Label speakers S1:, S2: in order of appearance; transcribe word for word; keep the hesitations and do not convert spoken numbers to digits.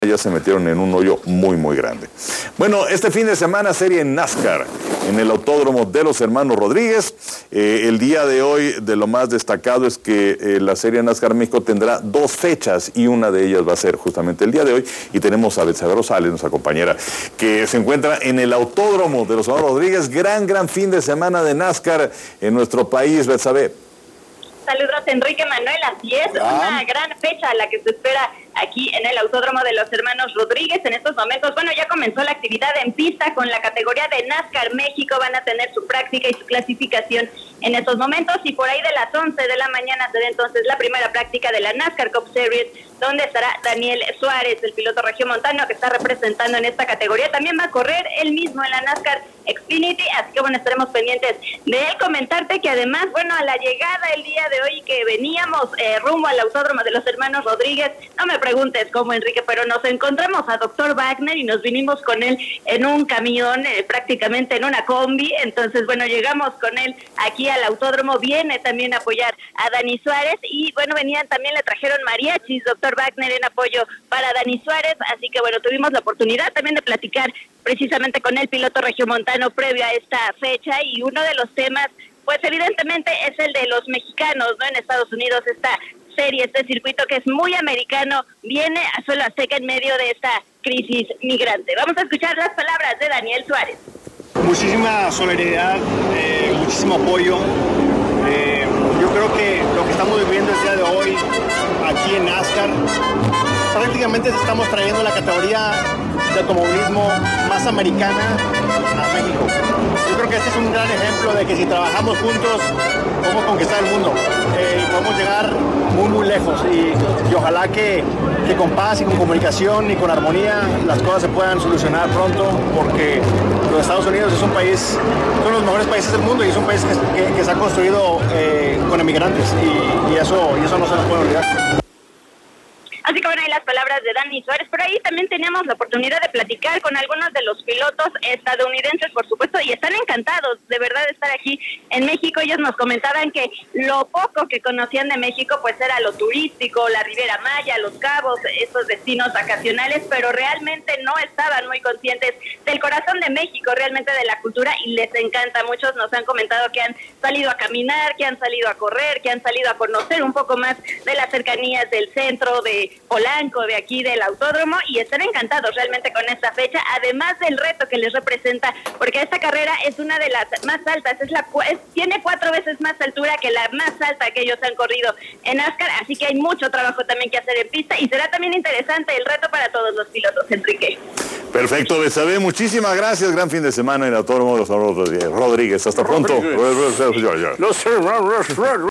S1: ya se metieron en un hoyo muy, muy grande. Bueno, este fin de semana serie en NASCAR, en el Autódromo de los Hermanos Rodríguez. Eh, el día de hoy, de lo más destacado es que eh, la serie NASCAR México tendrá dos fechas y una de ellas va a ser justamente el día de hoy. Y tenemos a Betsabe Rosales, nuestra compañera, que se encuentra en el Autódromo de los Hermanos Rodríguez. Gran, gran fin de semana de NASCAR en nuestro país, Betsabe.
S2: Saludos, Enrique Manuel, así es, una gran fecha la que se espera aquí en el Autódromo de los Hermanos Rodríguez. En estos momentos, bueno, ya comenzó la actividad en pista con la categoría de NASCAR México, van a tener su práctica y su clasificación en estos momentos, y por ahí de las once de la mañana será entonces la primera práctica de la NASCAR Cup Series, donde estará Daniel Suárez, el piloto regiomontano que está representando en esta categoría. También va a correr él mismo en la NASCAR Xfinity, así que bueno, estaremos pendientes de él. Comentarte que además, bueno, a la llegada el día de hoy que veníamos eh, rumbo al Autódromo de los Hermanos Rodríguez, no me preguntes cómo, Enrique, pero nos encontramos a doctor Wagner y nos vinimos con él en un camión, eh, prácticamente en una combi. Entonces, bueno, llegamos con él aquí al autódromo, viene también a apoyar a Dani Suárez, y bueno, venían también, le trajeron mariachis, doctor Wagner, en apoyo para Dani Suárez, así que bueno, tuvimos la oportunidad también de platicar precisamente con el piloto regiomontano previo a esta fecha, y uno de los temas, pues evidentemente es el de los mexicanos, ¿no? En Estados Unidos, esta serie, este circuito que es muy americano, viene a suelo seca en medio de esta crisis migrante. Vamos a escuchar las palabras de Daniel Suárez.
S3: Muchísima solidaridad, eh, muchísimo apoyo. Eh, yo creo que lo que estamos viviendo el día de hoy aquí en NASCAR, prácticamente estamos trayendo la categoría de automovilismo más americana a México. Yo creo que este es un gran ejemplo de que si trabajamos juntos podemos conquistar el mundo, eh, podemos llegar muy muy lejos, y, y ojalá que, que con paz y con comunicación y con armonía las cosas se puedan solucionar pronto, porque los Estados Unidos es un país, son los mejores países del mundo, y es un país que, que, que se ha construido eh, con emigrantes, y, y, eso, y eso no se nos puede olvidar.
S2: Así que bueno, ahí las palabras de Dani Suárez. Por ahí también teníamos la oportunidad de platicar con algunos de los pilotos estadounidenses, por supuesto, y están encantados de verdad de estar aquí en México. Ellos nos comentaban que lo poco que conocían de México pues era lo turístico, la Riviera Maya, Los Cabos, esos destinos vacacionales, pero realmente no estaban muy conscientes del corazón de México, realmente de la cultura, y les encanta. Muchos nos han comentado que han salido a caminar, que han salido a correr, que han salido a conocer un poco más de las cercanías del centro, de Polanco, de aquí del autódromo, y están encantados realmente con esta fecha, además del reto que les representa, porque esta carrera es una de las más altas, es la es, tiene cuatro veces más altura que la más alta que ellos han corrido en NASCAR, así que hay mucho trabajo también que hacer en pista, y será también interesante el reto para todos los pilotos, Enrique.
S1: Perfecto, Betsabe, muchísimas gracias, gran fin de semana en el Autódromo de los Hermanos Rodríguez. Hasta pronto.